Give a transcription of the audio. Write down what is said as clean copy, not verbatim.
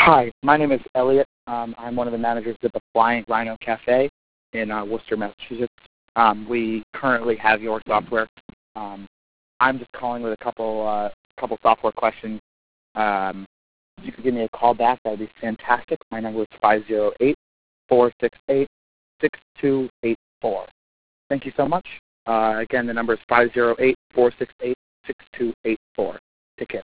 Hi, my name is Elliot. I'm one of the managers at the Flying Rhino Cafe in Worcester, Massachusetts. We currently have your software. I'm just calling with a couple software questions. If you could give me a call back, that would be fantastic. My number is 508-468-6284. Thank you so much. Again, the number is 508-468-6284. Take care.